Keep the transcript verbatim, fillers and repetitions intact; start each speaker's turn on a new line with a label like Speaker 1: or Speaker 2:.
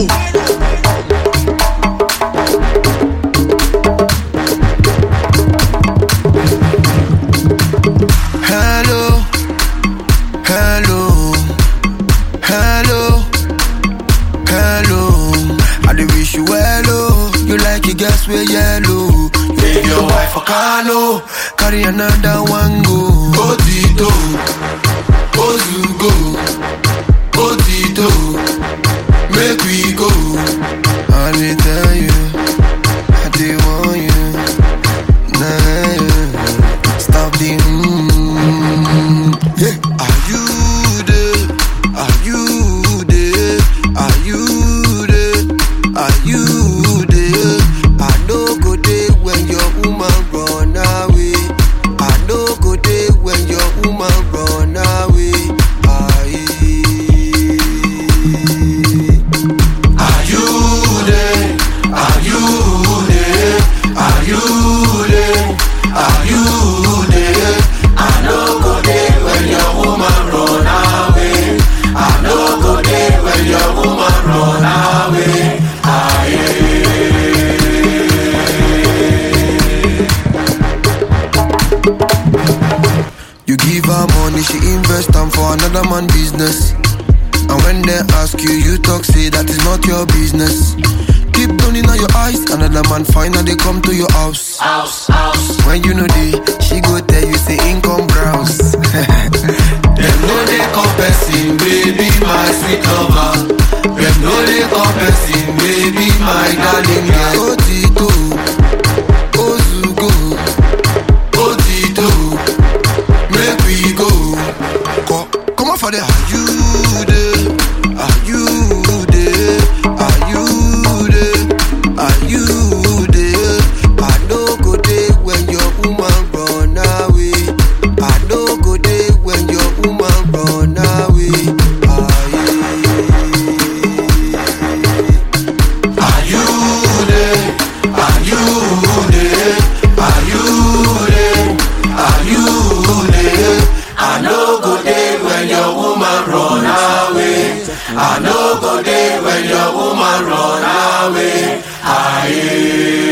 Speaker 1: Hello, hello, hello, hello. I dey wish you well, oh. You like it, guess we're yellow. Take your wife for Carlo, carry another one go. Otito, Ozugo, Otito, make we go. I dey tell you, I dey want you. Nah, stop the mm, yeah. Are you there? Are you there? Are you there? Are you there? I no go there when your woman run away. I no go there when your woman run away. Aye. Are you there? Are you there? Are you there? Are you there? I no go there when your woman run away. I no go there when your woman run away. Aye. You give her money, she invest time for another man business. And when they ask you, you talk, say that is not your business. Keep turning on your eyes, another man finally come to your house. House, house. When you know they, she go tell you say income browse. Them know they confessing, baby, my sweet lover. Them know they confessing, baby, my darling girl. Otito, Ozugo, Otito, make we go. Come, come on for the. Are you there? Are you there? Are you there? Are you there? I no go there when your woman run away. I no go there when your woman run away. Are you there? Are you there? Are you there? Are you there? I no go there when your woman run away. I no go there when your woman run away. Aye.